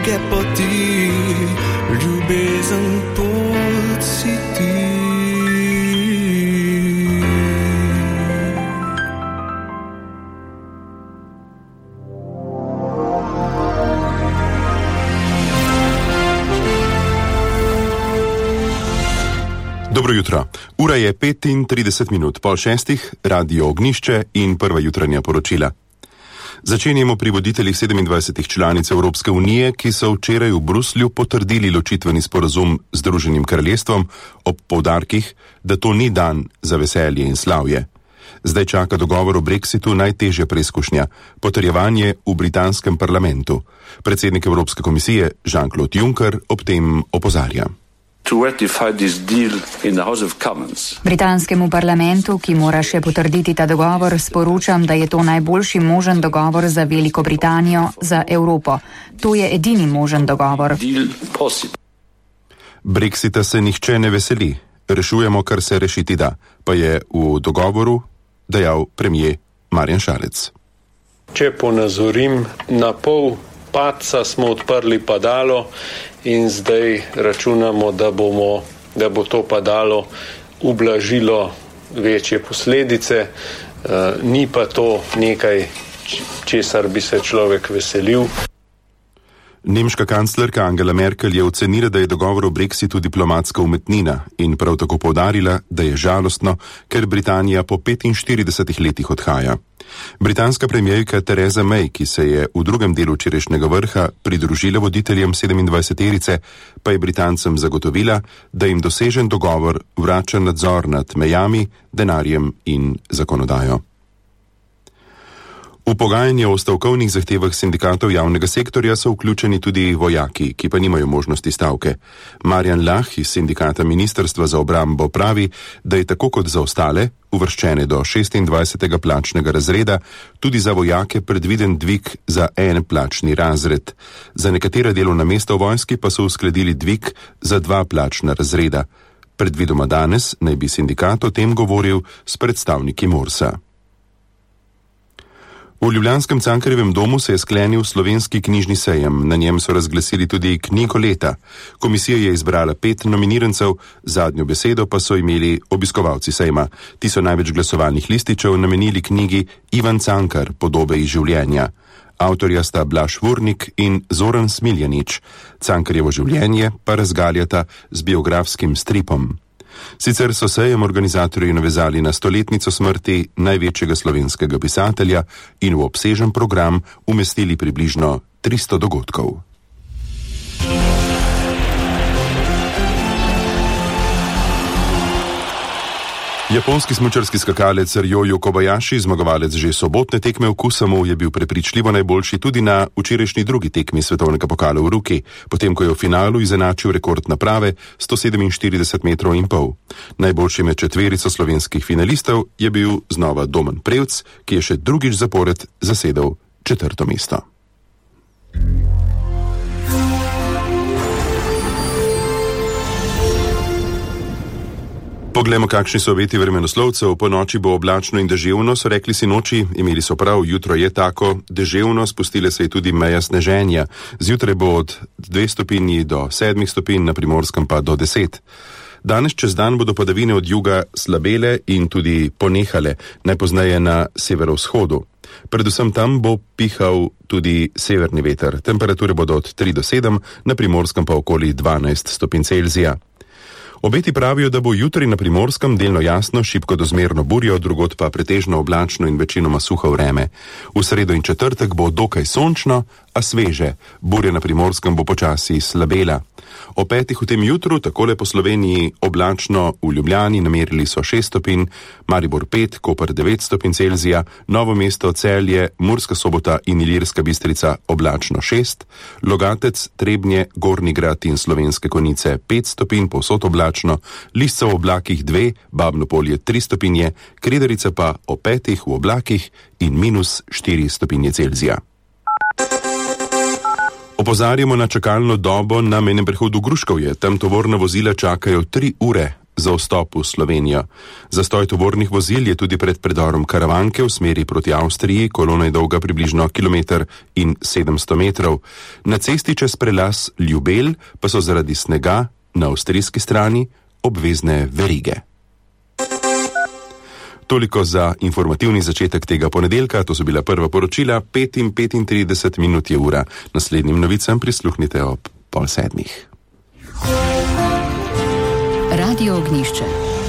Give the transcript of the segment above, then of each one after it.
poti, ljubezen pot si ti. Dobro jutro. Ura je 35 pol šestih, Radio Ognjišče in prva jutranja poročila. Začenjamo pri voditeljih 27 članic Evropske unije, ki so včeraj v Bruslju potrdili ločitveni sporazum z Združenim kraljestvom ob poudarkih, da to ni dan za veselje in slavje. Zdaj čaka dogovor o Brexitu najtežja preizkušnja, potrjevanje v britanskem parlamentu. Predsednik Evropske komisije Jean-Claude Juncker ob tem opozarja. Britanskemu parlamentu, ki mora še potrditi ta dogovor, sporočam, da je to najboljši možen dogovor za Veliko Britanijo, za Evropo. To je edini možen dogovor. Brexita se nihče ne veseli. Rešujemo, kar se rešiti da, pa je v dogovoru dejal premier Marjan Šarec. Če ponazorim, na pol padca smo odprli padalo in zdaj računamo, da bo to padalo ublažilo večje posledice. Ni pa to nekaj, česar bi se človek veselil. Nemška kanclerka Angela Merkel je ocenila, da je dogovor o Brexitu diplomatska umetnina in prav tako poudarila, da je žalostno, ker Britanija po 45 letih odhaja. Britanska premierka Theresa May, ki se je v drugem delu včerajšnjega vrha pridružila voditeljem 27-terice, pa je Britancem zagotovila, da jim dosežen dogovor vrača nadzor nad mejami, denarjem in zakonodajo. V pogajanje o stavkovnih zahtevah sindikatov javnega sektorja so vključeni tudi vojaki, ki pa nimajo možnosti stavke. Marjan Lah iz sindikata Ministrstva za obrambo pravi, da je tako kot za ostale, uvrščene do 26. plačnega razreda, tudi za vojake predviden dvig za en plačni razred. Za nekatera delovna mesta v vojski pa so uskladili dvig za 2 plačna razreda. Predvidoma danes naj bi sindikat o tem govoril s predstavniki Morsa. V ljubljanskem Cankarjevem domu se je sklenil slovenski knjižni sejem. Na njem so razglasili tudi knjigo leta. Komisija je izbrala 5 nominirancev, zadnjo besedo pa so imeli obiskovalci sejma. Ti so največ glasovalnih lističev namenili knjigi Ivan Cankar, Podobe iz življenja. Avtorja sta Blaž Vurnik in Zoran Smiljanić. Cankarjevo življenje pa razgaljata z biografskim stripom. Sicer so sejem organizatorji navezali na stoletnico smrti največjega slovenskega pisatelja in v obsežen program umestili približno 300 dogodkov. Japonski smučarski skakalec Ryoyu Kobayashi, zmagovalec že sobotne tekme v Kusamu, je bil prepričljivo najboljši tudi na včerajšnji drugi tekmi svetovnega pokala v Ruki, potem ko je v finalu izenačil rekord naprave 147,5 metrov. Najboljši med četverico slovenskih finalistov je bil znova Domen Prevc, ki je še drugič zapored zasedel 4. mesto. Poglejmo, kakšni so obeti vremenoslovcev. Po noči bo oblačno in deževno, so rekli sinoči, imeli so prav, jutro je tako, deževno, spustile se je tudi meja sneženja. Zjutraj bo od 2 stopinji do 7 stopinj, na Primorskem pa do 10. Danes čez dan bodo padavine od juga slabele in tudi ponehale, najpozneje na severovzhodu. Predvsem tam bo pihal tudi severni veter. Temperature bodo od 3 do 7, na Primorskem pa okoli 12 stopinj Celzija. Obeti pravijo, da bo jutri na Primorskem delno jasno, šibko do zmerno burjo, drugod pa pretežno oblačno in večinoma suho vreme. V sredo in četrtek bo dokaj sončno, a sveže. Burja na Primorskem bo počasi slabela. O 5 v tem jutru, takole po Sloveniji, oblačno v Ljubljani namerili so 6 stopinj, Maribor 5, Koper 9 stopinj Celzija, Novo mesto, Celje, Murska Sobota in Ilirska Bistrica oblačno 6, Logatec, Trebnje, Gornji Grad in Slovenske Konjice 5 stopinj, povsod oblačno, Lisca v oblakih 2, Babno Polje 3 stopinje, Kredarica pa o 5 v oblakih in minus 4 stopinje Celzija. Opozarjamo na čakalno dobo na mejnem prehodu Gruškovje. Tam tovorna vozila čakajo 3 ure. za vstop v Slovenijo. Zastoj tovornih vozil je tudi pred predorom Karavanke v smeri proti Avstriji, kolona je dolga približno 1,7 km. Na cesti čez prelaz Ljubelj pa so zaradi snega na avstrijski strani obvezne verige. Toliko za informativni začetek tega ponedeljka, to so bila prva poročila, 5:35 minut je ura. Naslednjim novicam prisluhnite ob 6:30. Radio Ognišče.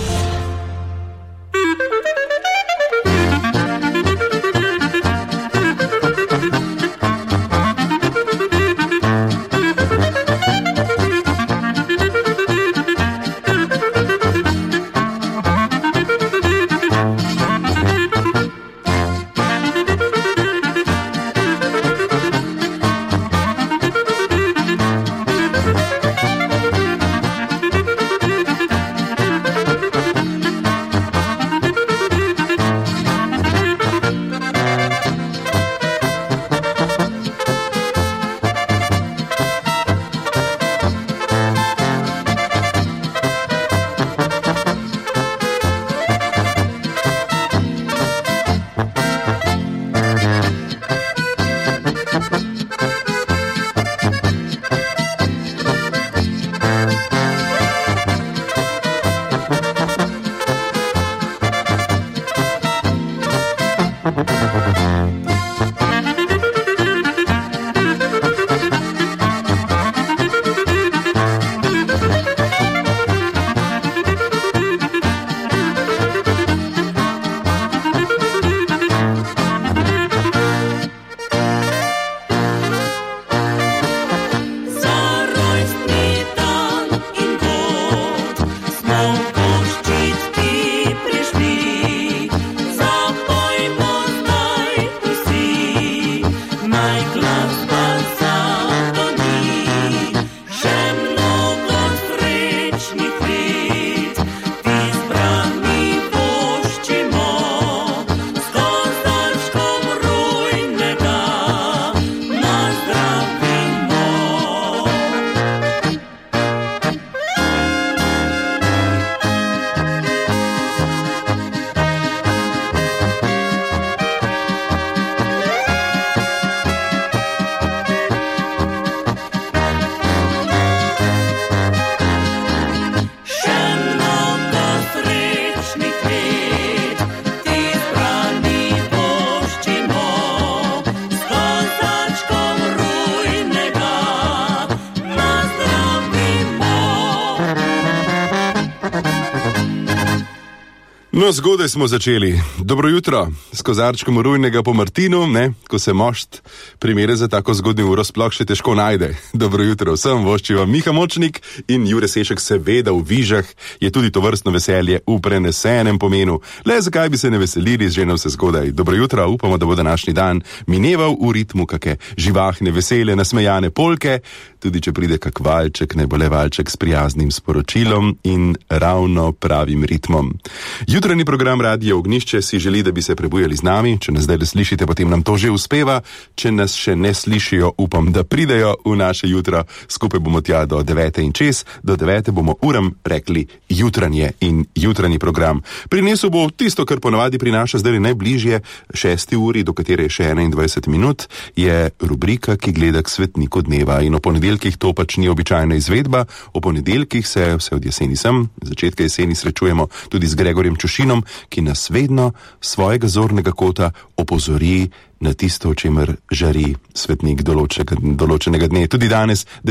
No, zgodaj smo začeli. Dobro jutro, s kozarčkom rujnega po Martinu, ne, ko se mošt primere za tako zgodnjo uro sploh še težko najde. Dobro jutro vsem, vošči vam Miha Močnik in Jure Sešek, seveda v Vižah je tudi to vrstno veselje v prenesenem pomenu. Le zakaj bi se ne veselili že na vse zgodaj. Dobro jutro, upamo, da bo današnji dan mineval v ritmu kake živahne, vesele, nasmejane polke, tudi če pride kak valček, ne bo le valček s prijaznim sporočilom in ravno pravim ritmom. Jutranji program Radio Ognišče si želi, da bi se prebujali z nami. Če nas zdaj le slišite, potem nam to že uspeva. Če nas še ne slišijo, upam, da pridejo v naše jutro. Skupaj bomo tja do 9. in čez. Do 9. bomo uram rekli jutranje in jutranji program. Prinesel bo tisto, kar ponavadi prinaša zdaj najbližje 6. uri, do katere je še 21 minut, je rubrika, ki gleda k svetniku dneva. In o ponedeljkih to pač ni običajna izvedba. O ponedeljkih se vse od jeseni začetka jeseni srečujemo tudi z Gregorjem Čušinom, ki nas vedno svojega zornega kota opozori na tisto, o čemer žari svetnik določenega dne. Tudi danes